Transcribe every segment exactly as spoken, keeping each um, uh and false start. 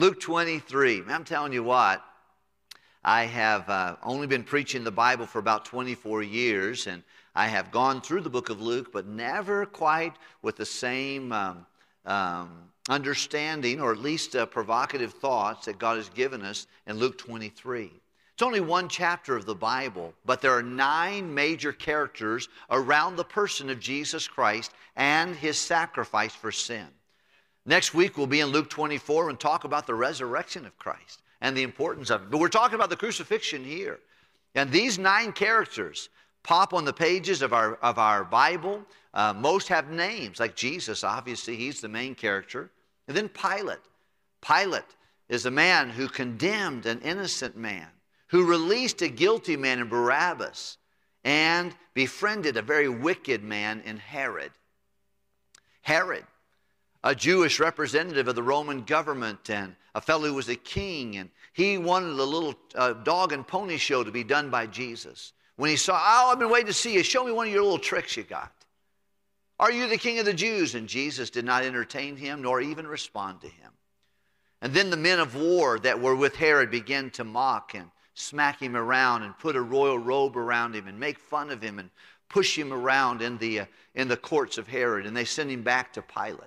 Luke twenty-three. I'm telling you what, I have uh, only been preaching the Bible for about twenty-four years, and I have gone through the book of Luke, but never quite with the same um, um, understanding, or at least uh, provocative thoughts that God has given us in Luke twenty-three. It's only one chapter of the Bible, but there are nine major characters around the person of Jesus Christ and his sacrifice for sin. Next week we'll be in Luke twenty-four and talk about the resurrection of Christ and the importance of it. But we're talking about the crucifixion here. And these nine characters pop on the pages of our, of our Bible. Uh, most have names, like Jesus, obviously, he's the main character. And then Pilate. Pilate is a man who condemned an innocent man, who released a guilty man in Barabbas, and befriended a very wicked man in Herod. Herod, a Jewish representative of the Roman government and a fellow who was a king, and he wanted a little uh, dog and pony show to be done by Jesus. When he saw, oh, I've been waiting to see you. Show me one of your little tricks you got. Are you the king of the Jews? And Jesus did not entertain him nor even respond to him. And then the men of war that were with Herod began to mock and smack him around and put a royal robe around him and make fun of him and push him around in the, uh, in the courts of Herod. And they sent him back to Pilate.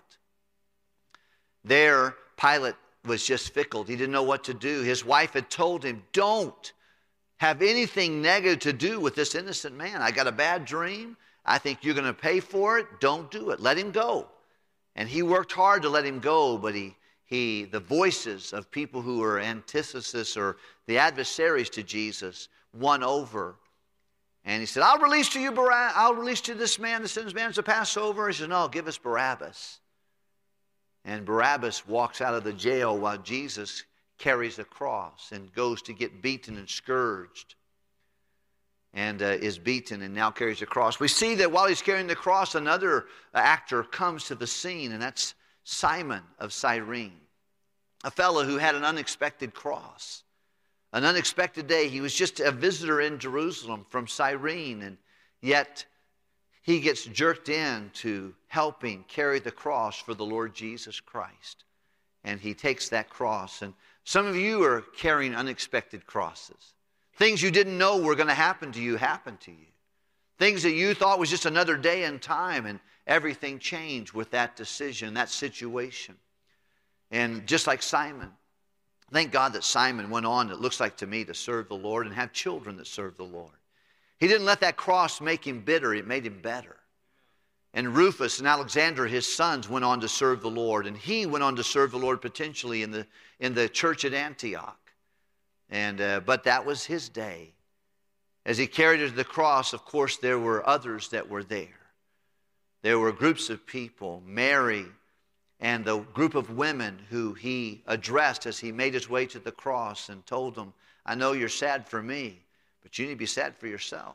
There, Pilate was just fickle. He didn't know what to do. His wife had told him, don't have anything negative to do with this innocent man. I got a bad dream. I think you're going to pay for it. Don't do it. Let him go. And he worked hard to let him go, but he, he the voices of people who were antithesis or the adversaries to Jesus won over. And he said, I'll release to you, Bar- I'll release to this man, the sinner's man, to Passover. He said, no, give us Barabbas. And Barabbas walks out of the jail while Jesus carries the cross and goes to get beaten and scourged, and uh, is beaten and now carries the cross. We see that while he's carrying the cross, another actor comes to the scene, and that's Simon of Cyrene, a fellow who had an unexpected cross, an unexpected day. He was just a visitor in Jerusalem from Cyrene, and yet he gets jerked in to helping carry the cross for the Lord Jesus Christ. And he takes that cross. And some of you are carrying unexpected crosses. Things you didn't know were going to happen to you happen to you. Things that you thought was just another day in time, and everything changed with that decision, that situation. And just like Simon, thank God that Simon went on, it looks like to me, to serve the Lord and have children that serve the Lord. He didn't let that cross make him bitter. It made him better. And Rufus and Alexander, his sons, went on to serve the Lord. And he went on to serve the Lord potentially in the, in the church at Antioch. And, uh, but that was his day. As he carried it to the cross, of course, there were others that were there. There were groups of people, Mary and the group of women who he addressed as he made his way to the cross and told them, I know you're sad for me, but you need to be sad for yourself.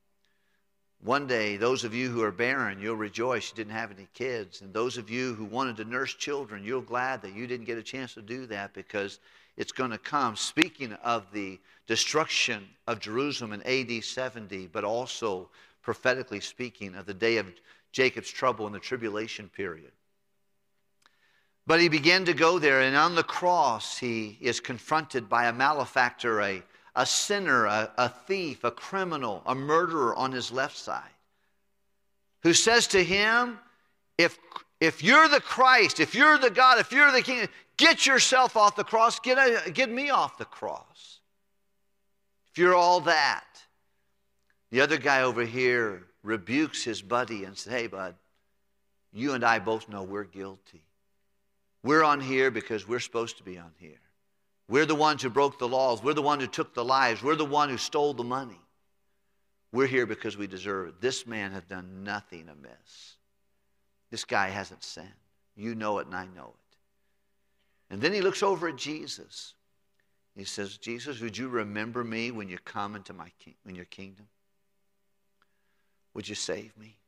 One day, those of you who are barren, you'll rejoice you didn't have any kids. And those of you who wanted to nurse children, you're glad that you didn't get a chance to do that, because it's going to come. Speaking of the destruction of Jerusalem in A D seventy, but also prophetically speaking of the day of Jacob's trouble in the tribulation period. But he began to go there, and on the cross he is confronted by a malefactor, a A sinner, a, a thief, a criminal, a murderer on his left side, who says to him, if, if you're the Christ, if you're the God, if you're the King, get yourself off the cross, get, a, get me off the cross. If you're all that. The other guy over here rebukes his buddy and says, hey, bud, you and I both know we're guilty. We're on here because we're supposed to be on here. We're the ones who broke the laws. We're the ones who took the lives. We're the one who stole the money. We're here because we deserve it. This man has done nothing amiss. This guy hasn't sinned. You know it and I know it. And then he looks over at Jesus. He says, Jesus, would you remember me when you come into my ki- in your kingdom? Would you save me?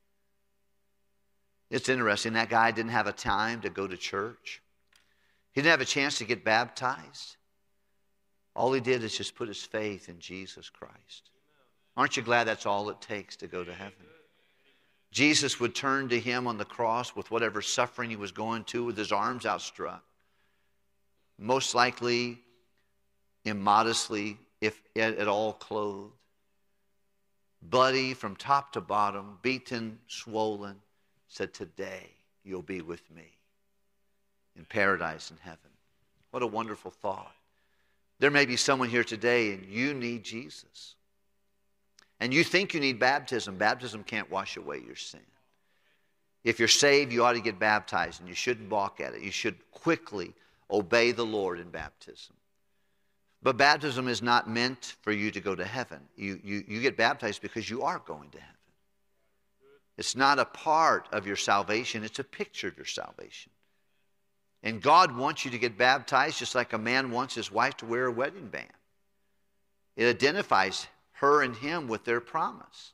It's interesting. That guy didn't have a time to go to church. He didn't have a chance to get baptized. All he did is just put his faith in Jesus Christ. Aren't you glad that's all it takes to go to heaven? Jesus would turn to him on the cross with whatever suffering he was going to, with his arms outstretched. most likely immodestly, if at all clothed, bloody from top to bottom, beaten, swollen, said, today you'll be with me in paradise in heaven. What a wonderful thought. There may be someone here today and you need Jesus. And you think you need baptism. Baptism can't wash away your sin. If you're saved, you ought to get baptized, and you shouldn't balk at it. You should quickly obey the Lord in baptism. But baptism is not meant for you to go to heaven. You, you, you get baptized because you are going to heaven. It's not a part of your salvation. It's a picture of your salvation. And God wants you to get baptized just like a man wants his wife to wear a wedding band. It identifies her and him with their promise.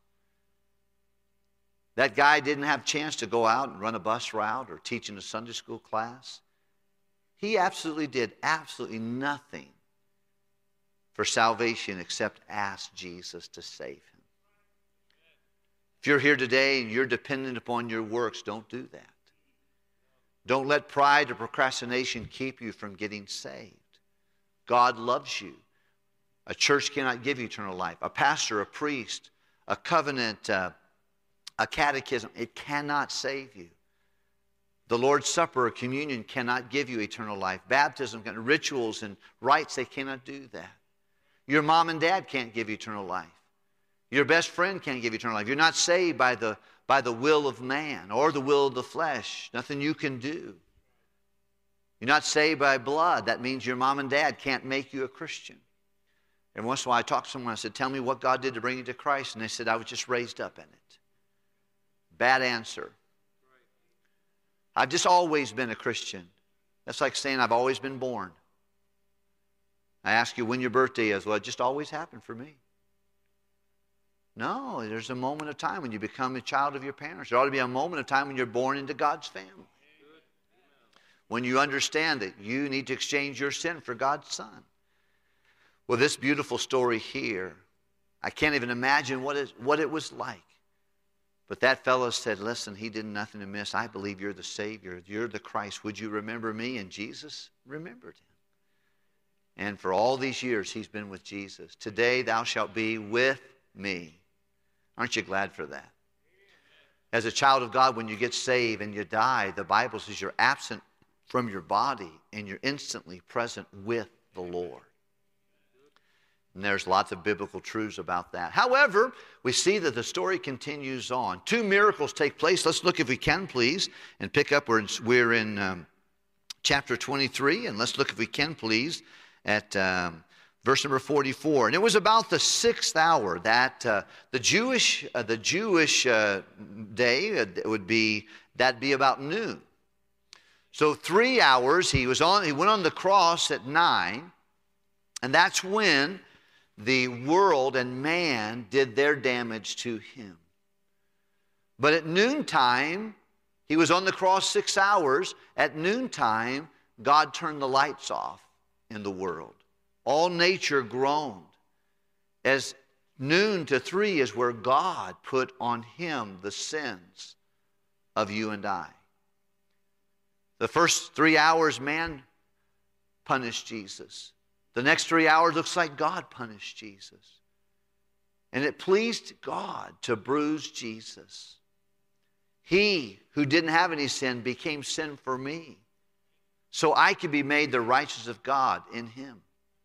That guy didn't have a chance to go out and run a bus route or teach in a Sunday school class. He absolutely did absolutely nothing for salvation except ask Jesus to save him. If you're here today and you're dependent upon your works, don't do that. Don't let pride or procrastination keep you from getting saved. God loves you. A church cannot give you eternal life. A pastor, a priest, a covenant, uh, a catechism, it cannot save you. The Lord's Supper or communion cannot give you eternal life. Baptism, rituals and rites, they cannot do that. Your mom and dad can't give you eternal life. Your best friend can't give you eternal life. You're not saved by the, by the will of man or the will of the flesh. Nothing you can do. You're not saved by blood. That means your mom and dad can't make you a Christian. Every once in a while I talk to someone, I said, tell me what God did to bring you to Christ. And they said, I was just raised up in it. Bad answer. I've just always been a Christian. That's like saying I've always been born. I ask you when your birthday is. Well, it just always happened for me. No, there's a moment of time when you become a child of your parents. There ought to be a moment of time when you're born into God's family. When you understand that you need to exchange your sin for God's Son. Well, this beautiful story here, I can't even imagine what it, what it was like. But that fellow said, listen, he did nothing amiss. I believe you're the Savior. You're the Christ. Would you remember me? And Jesus remembered him. And for all these years, he's been with Jesus. Today thou shalt be with me. Aren't you glad for that? As a child of God, when you get saved and you die, the Bible says you're absent from your body and you're instantly present with the Lord. And there's lots of biblical truths about that. However, we see that the story continues on. Two miracles take place. Let's look, if we can, please, and pick up. We're in, we're in um, chapter twenty-three, and let's look, if we can, please, at um, verse number forty-four. And it was about the sixth hour that uh, the Jewish uh, the Jewish uh, day uh, would be that'd be about noon. So three hours. He was on. He went on the cross at nine, and that's when the world and man did their damage to him. But at noontime, he was on the cross six hours. At noontime, God turned the lights off in the world. All nature groaned. As noon to three is where God put on him the sins of you and I. The first three hours, man punished Jesus. The next three hours looks like God punished Jesus. And it pleased God to bruise Jesus. He who didn't have any sin became sin for me, so I could be made the righteousness of God in him.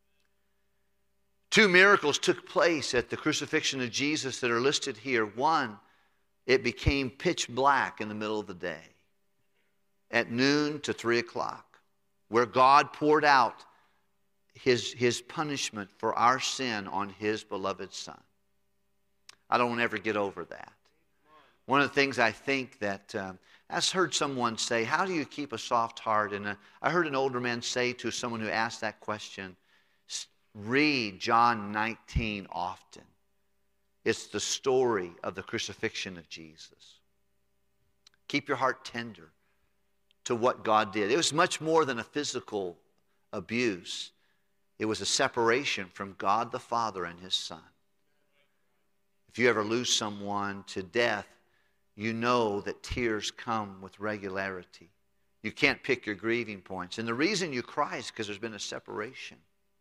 Two miracles took place at the crucifixion of Jesus that are listed here. One, it became pitch black in the middle of the day, at noon to three o'clock, where God poured out His, his punishment for our sin on his beloved Son. I don't ever get over that. One of the things I think that, um, I've heard someone say, how do you keep a soft heart? And uh, I heard an older man say to someone who asked that question, read John nineteen often. It's the story of the crucifixion of Jesus. Keep your heart tender to what God did. It was much more than a physical abuse. It was a separation from God the Father and his Son. If you ever lose someone to death, you know that tears come with regularity. You can't pick your grieving points. And the reason you cry is because there's been a separation.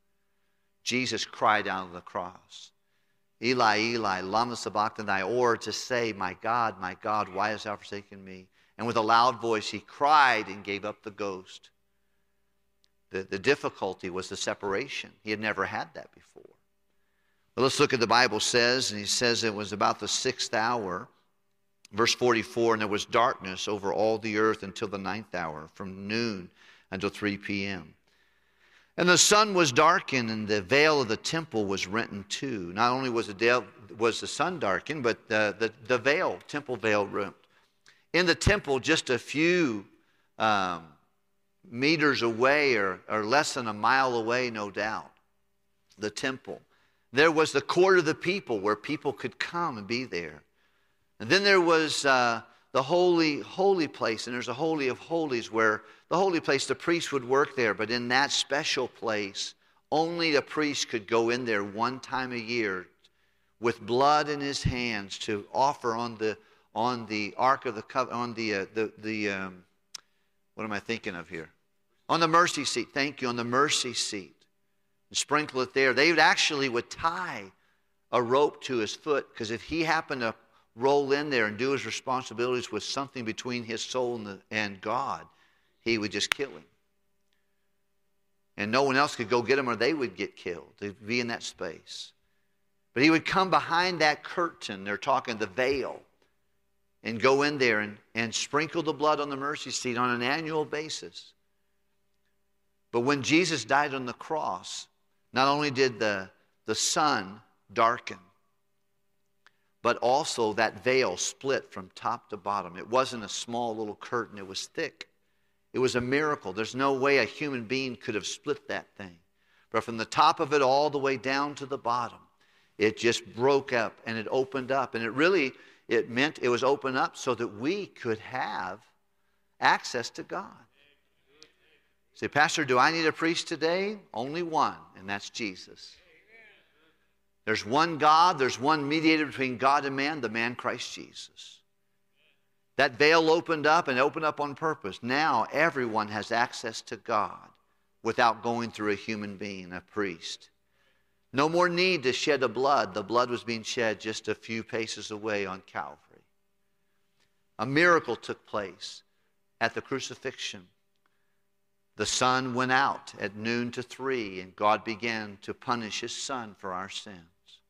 Jesus cried out of the cross, Eli, Eli, lama sabachthani, or to say, my God, my God, why hast thou forsaken me? And with a loud voice he cried and gave up the ghost. The, the difficulty was the separation. He had never had that before. But let's look at the Bible says, and he says it was about the sixth hour. Verse forty-four, and there was darkness over all the earth until the ninth hour, from noon until three p.m. And the sun was darkened, and the veil of the temple was rent in two. Not only was the, de- was the sun darkened, but the, the, the veil, temple veil rent. In the temple, just a few um, meters away, or, or less than a mile away, no doubt, the temple, there was the court of the people where people could come and be there. And then there was uh, the holy, holy place, and there's a holy of holies where the holy place, the priest would work there, but in that special place, only a priest could go in there one time a year with blood in his hands to offer on the on the ark of the covenant, on the uh, the the um, what am I thinking of here? On the mercy seat. Thank you, on the mercy seat, and sprinkle it there. They would actually would tie a rope to his foot, because if he happened to roll in there and do his responsibilities with something between his soul and, the, and God, he would just kill him. And no one else could go get him, or they would get killed. They'd be in that space. But he would come behind that curtain, they're talking the veil, and go in there and, and sprinkle the blood on the mercy seat on an annual basis. But when Jesus died on the cross, not only did the, the sun darken, but also that veil split from top to bottom. It wasn't a small little curtain. It was thick. It was a miracle. There's no way a human being could have split that thing. But from the top of it all the way down to the bottom, it just broke up and it opened up. And it really, it meant it was open up so that we could have access to God. Say, Pastor, do I need a priest today? Only one, and that's Jesus. There's one God, there's one mediator between God and man, the man Christ Jesus. That veil opened up, and opened up on purpose. Now everyone has access to God without going through a human being, a priest. No more need to shed a blood. The blood was being shed just a few paces away on Calvary. A miracle took place at the crucifixion. The sun went out at noon to three, and God began to punish his son for our sins.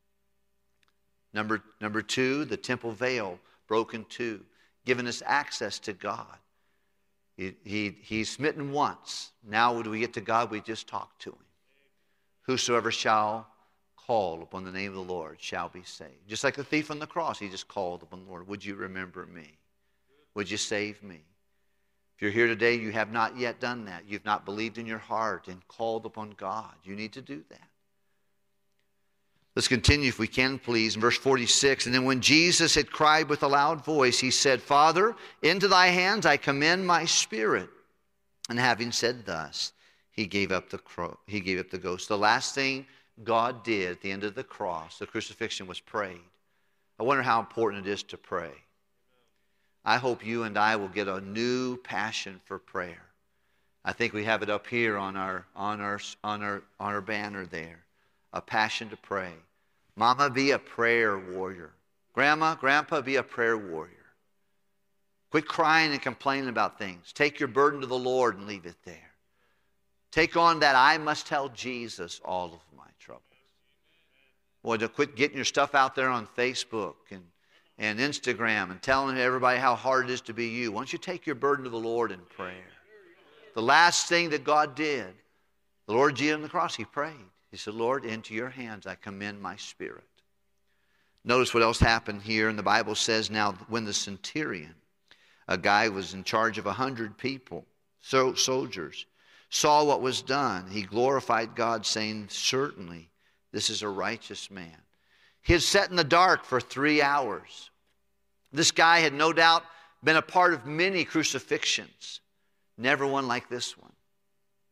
Number, number two, the temple veil broke in two, giving us access to God. He, he, he's smitten once. Now when we get to God, we just talk to him. Whosoever shall call upon the name of the Lord shall be saved. Just like the thief on the cross, he just called upon the Lord. Would you remember me? Would you save me? If you're here today, you have not yet done that. You've not believed in your heart and called upon God. You need to do that. Let's continue, if we can, please, in verse forty-six. And then when Jesus had cried with a loud voice, he said, Father, into thy hands I commend my spirit. And having said thus, he gave up the cro- he gave up the ghost. The last thing God did at the end of the cross, the crucifixion, was prayed. I wonder how important it is to pray. I hope you and I will get a new passion for prayer. I think we have it up here on our on our on our on our banner there. A passion to pray. Mama, be a prayer warrior. Grandma, Grandpa, be a prayer warrior. Quit crying and complaining about things. Take your burden to the Lord and leave it there. Take on that I must tell Jesus all of my troubles. Boy, to quit getting your stuff out there on Facebook and, and Instagram and telling everybody how hard it is to be you. Why don't you take your burden to the Lord in prayer? The last thing that God did, the Lord Jesus on the cross, he prayed. He said, Lord, into your hands I commend my spirit. Notice what else happened here. And the Bible says now when the centurion, a guy was in charge of a hundred people, so soldiers, saw what was done, he glorified God, saying, certainly this is a righteous man. He had sat in the dark for three hours. This guy had no doubt been a part of many crucifixions. Never one like this one.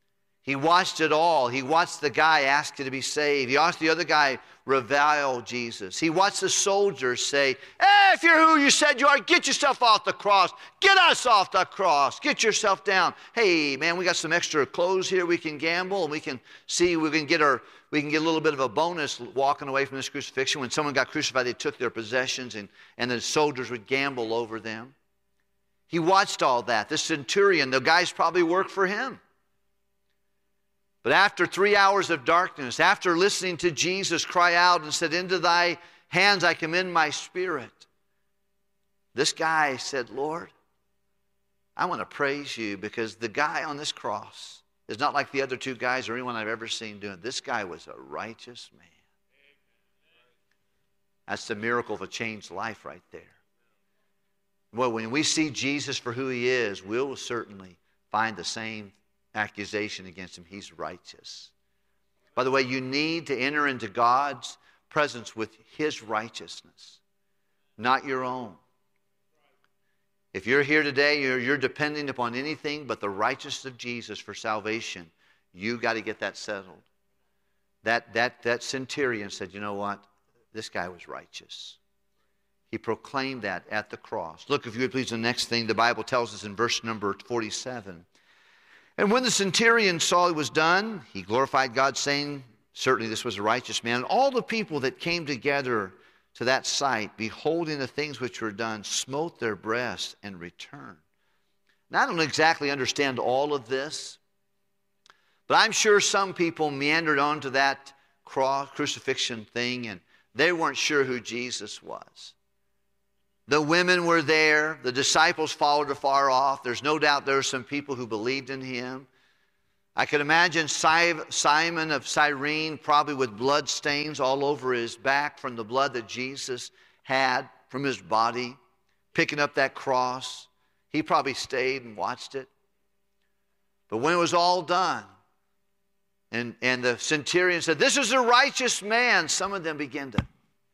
He watched it all. He watched the guy ask to be saved. He watched the other guy revile Jesus. He watched the soldiers say, hey, if you're who you said you are, get yourself off the cross. Get us off the cross. Get yourself down. Hey, man, we got some extra clothes here. We can gamble, and we can see we can get our we can get a little bit of a bonus walking away from this crucifixion. When someone got crucified, they took their possessions, and, and the soldiers would gamble over them. He watched all that. The centurion, the guys probably worked for him. But after three hours of darkness, after listening to Jesus cry out and said, into thy hands I commend my spirit, this guy said, Lord, I want to praise you because the guy on this cross is not like the other two guys or anyone I've ever seen doing it. This guy was a righteous man. That's the miracle of a changed life right there. Well, when we see Jesus for who he is, we'll certainly find the same accusation against him. He's righteous. By the way, you need to enter into God's presence with his righteousness, not your own. If you're here today, you're, you're depending upon anything but the righteousness of Jesus for salvation, you got to get that settled. That, that, that centurion said, you know what? This guy was righteous. He proclaimed that at the cross. Look, if you would please, the next thing the Bible tells us in verse number forty-seven. And when the centurion saw it was done, he glorified God, saying, certainly this was a righteous man. And all the people that came together to that sight, beholding the things which were done, smote their breasts and returned. Now, I don't exactly understand all of this, but I'm sure some people meandered onto that cross, crucifixion thing, and they weren't sure who Jesus was. The women were there. The disciples followed afar off. There's no doubt there were some people who believed in him. I could imagine Simon of Cyrene probably with blood stains all over his back from the blood that Jesus had from his body, picking up that cross. He probably stayed and watched it. But when it was all done, and, and the centurion said, this is a righteous man, some of them began to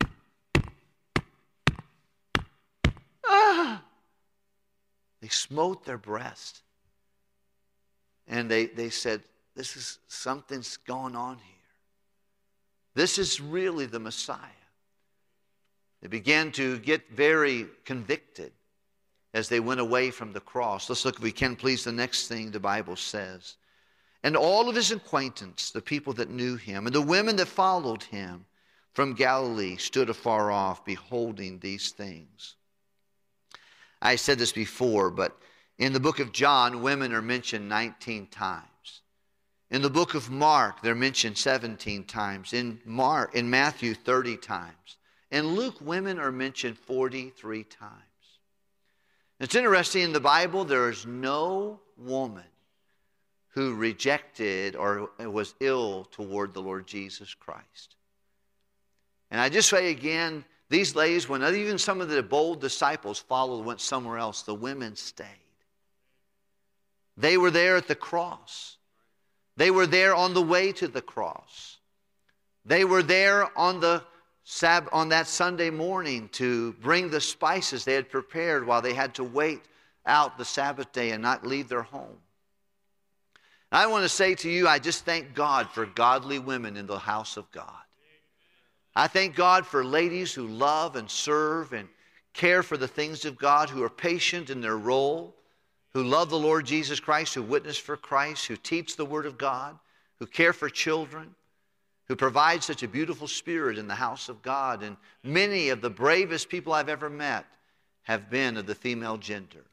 Ah! They smote their breast. And they, they said, this is something's going on here. This is really the Messiah. They began to get very convicted as they went away from the cross. Let's look, if we can, please, the next thing the Bible says. And all of his acquaintance, the people that knew him, and the women that followed him from Galilee stood afar off, beholding these things. I said this before, but in the book of John, women are mentioned nineteen times. In the book of Mark, they're mentioned seventeen times. In Mark, in Matthew, thirty times. In Luke, women are mentioned forty-three times. It's interesting, in the Bible, there is no woman who rejected or was ill toward the Lord Jesus Christ. And I just say again, these ladies, when even some of the bold disciples followed, went somewhere else, the women stayed. They were there at the cross. They were there on the way to the cross. They were there on the Sab- on that Sunday morning to bring the spices they had prepared while they had to wait out the Sabbath day and not leave their home. I want to say to you, I just thank God for godly women in the house of God. I thank God for ladies who love and serve and care for the things of God, who are patient in their role, who love the Lord Jesus Christ, who witness for Christ, who teach the Word of God, who care for children, who provide such a beautiful spirit in the house of God. And many of the bravest people I've ever met have been of the female gender.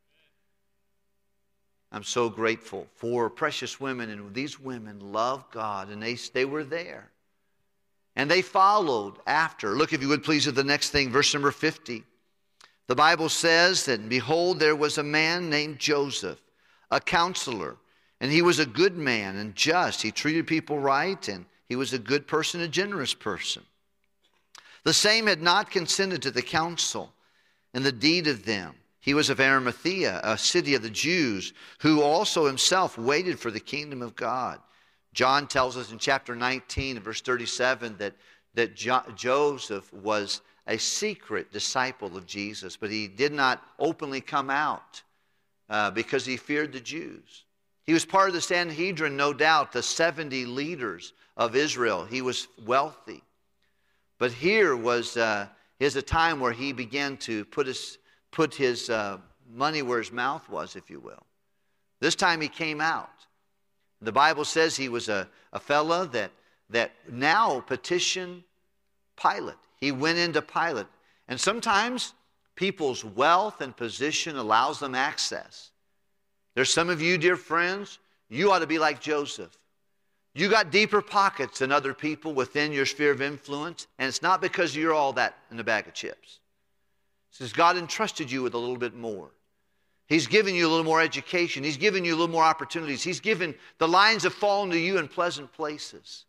I'm so grateful for precious women, and these women love God, and they, they were there. And they followed after. Look, if you would please, at the next thing, verse number fifty. The Bible says that, behold, there was a man named Joseph, a counselor, and he was a good man and just. He treated people right, and he was a good person, a generous person. The same had not consented to the counsel and the deed of them. He was of Arimathea, a city of the Jews, who also himself waited for the kingdom of God. John tells us in chapter nineteen, verse thirty-seven, that, that jo- Joseph was a secret disciple of Jesus, but he did not openly come out uh, because he feared the Jews. He was part of the Sanhedrin, no doubt, the seventy leaders of Israel. He was wealthy. But here was uh, here's a time where he began to put his, put his uh, money where his mouth was, if you will. This time he came out. The Bible says he was a, a fella that, that now petitioned Pilate. He went into Pilate. And sometimes people's wealth and position allows them access. There's some of you, dear friends, you ought to be like Joseph. You got deeper pockets than other people within your sphere of influence, and it's not because you're all that in a bag of chips. It's because God entrusted you with a little bit more. He's given you a little more education. He's given you a little more opportunities. He's given, the lines have fallen to you in pleasant places.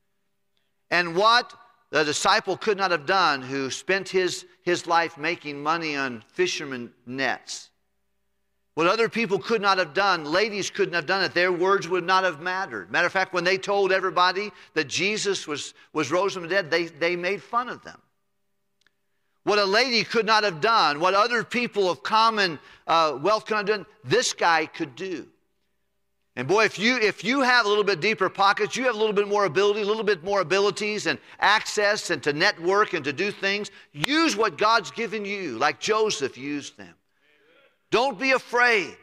And what the disciple could not have done, who spent his, his life making money on fishermen nets, what other people could not have done, ladies couldn't have done it. Their words would not have mattered. Matter of fact, when they told everybody that Jesus was, was rose from the dead, they, they made fun of them. What a lady could not have done, what other people of common uh, wealth could not have done, this guy could do. And boy, if you, if you have a little bit deeper pockets, you have a little bit more ability, a little bit more abilities and access and to network and to do things, use what God's given you, like Joseph used them. Don't be afraid.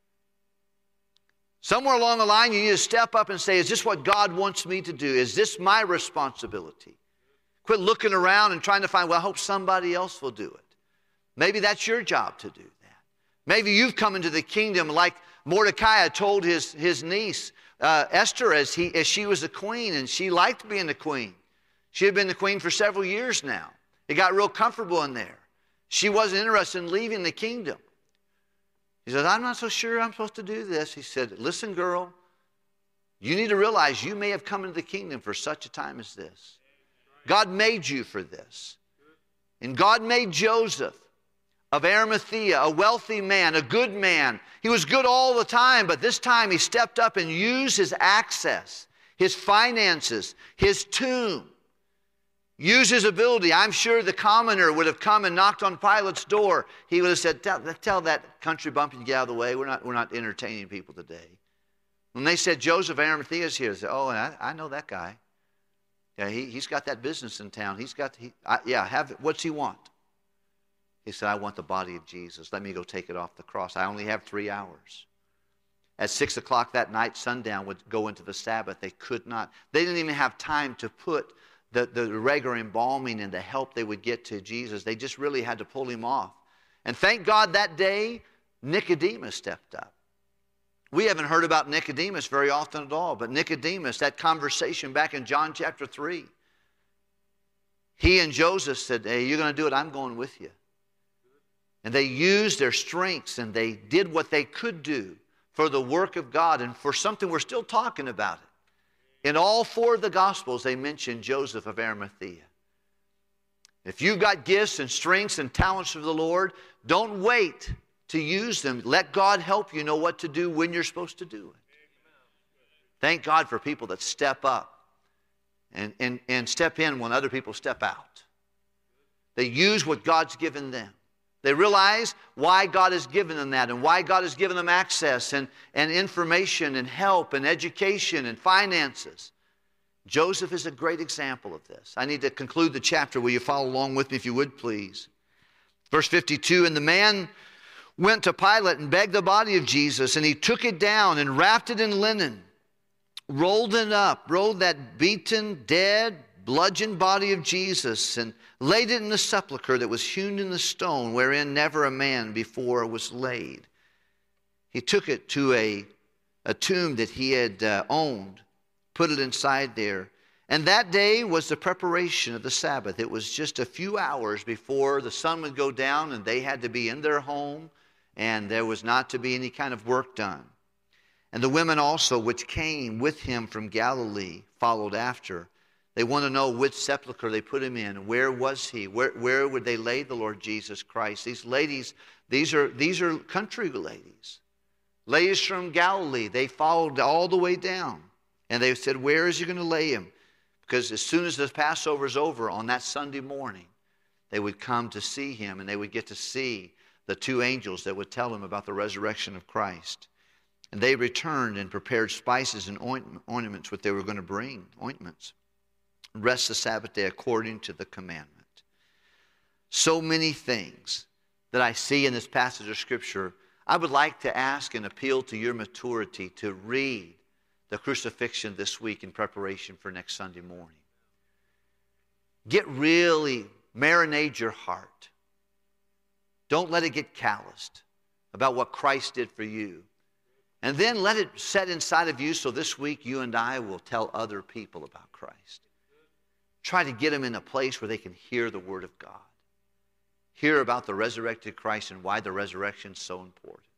Somewhere along the line, you need to step up and say, is this what God wants me to do? Is this my responsibility? Quit looking around and trying to find, well, I hope somebody else will do it. Maybe that's your job to do that. Maybe you've come into the kingdom like Mordecai told his, his niece, uh, Esther, as, he, as she was a queen, and she liked being the queen. She had been the queen for several years now. It got real comfortable in there. She wasn't interested in leaving the kingdom. He said, I'm not so sure I'm supposed to do this. He said, listen, girl, you need to realize you may have come into the kingdom for such a time as this. God made you for this. And God made Joseph of Arimathea, a wealthy man, a good man. He was good all the time, but this time he stepped up and used his access, his finances, his tomb, used his ability. I'm sure the commoner would have come and knocked on Pilate's door. He would have said, tell, tell that country bumpkin to get out of the way. We're not, we're not entertaining people today. When they said, Joseph of Arimathea is here, they said, oh, I, I know that guy. Yeah, he, he's got that business in town. He's got, he, I, yeah, have it. What's he want? He said, I want the body of Jesus. Let me go take it off the cross. I only have three hours. At six o'clock that night, sundown would go into the Sabbath. They could not. They didn't even have time to put the, the regular embalming and the help they would get to Jesus. They just really had to pull him off. And thank God that day, Nicodemus stepped up. We haven't heard about Nicodemus very often at all, but Nicodemus, that conversation back in John chapter three, he and Joseph said, hey, you're going to do it, I'm going with you. And they used their strengths and they did what they could do for the work of God and for something we're still talking about it. In all four of the Gospels, they mention Joseph of Arimathea. If you've got gifts and strengths and talents of the Lord, don't wait to use them. Let God help you know what to do when you're supposed to do it. Thank God for people that step up and, and, and step in when other people step out. They use what God's given them. They realize why God has given them that and why God has given them access and, and information and help and education and finances. Joseph is a great example of this. I need to conclude the chapter. Will you follow along with me if you would, please? Verse fifty-two, and the man went to Pilate and begged the body of Jesus, and he took it down and wrapped it in linen, rolled it up, rolled that beaten, dead, bludgeoned body of Jesus, and laid it in the sepulchre that was hewn in the stone, wherein never a man before was laid. He took it to a, a tomb that he had uh, owned, put it inside there. And that day was the preparation of the Sabbath. It was just a few hours before the sun would go down, and they had to be in their home, and there was not to be any kind of work done. And the women also, which came with him from Galilee, followed after. They want to know which sepulcher they put him in. Where was he? Where, where would they lay the Lord Jesus Christ? These ladies, these are, these are country ladies. Ladies from Galilee. They followed all the way down. And they said, where is he going to lay him? Because as soon as the Passover is over on that Sunday morning, they would come to see him, and they would get to see the two angels that would tell him about the resurrection of Christ. And they returned and prepared spices and ointments, what they were going to bring, ointments. Rest the Sabbath day according to the commandment. So many things that I see in this passage of Scripture. I would like to ask and appeal to your maturity to read the crucifixion this week in preparation for next Sunday morning. Get really, marinate your heart. Don't let it get calloused about what Christ did for you. And then let it set inside of you so this week you and I will tell other people about Christ. Try to get them in a place where they can hear the Word of God. Hear about the resurrected Christ and why the resurrection is so important.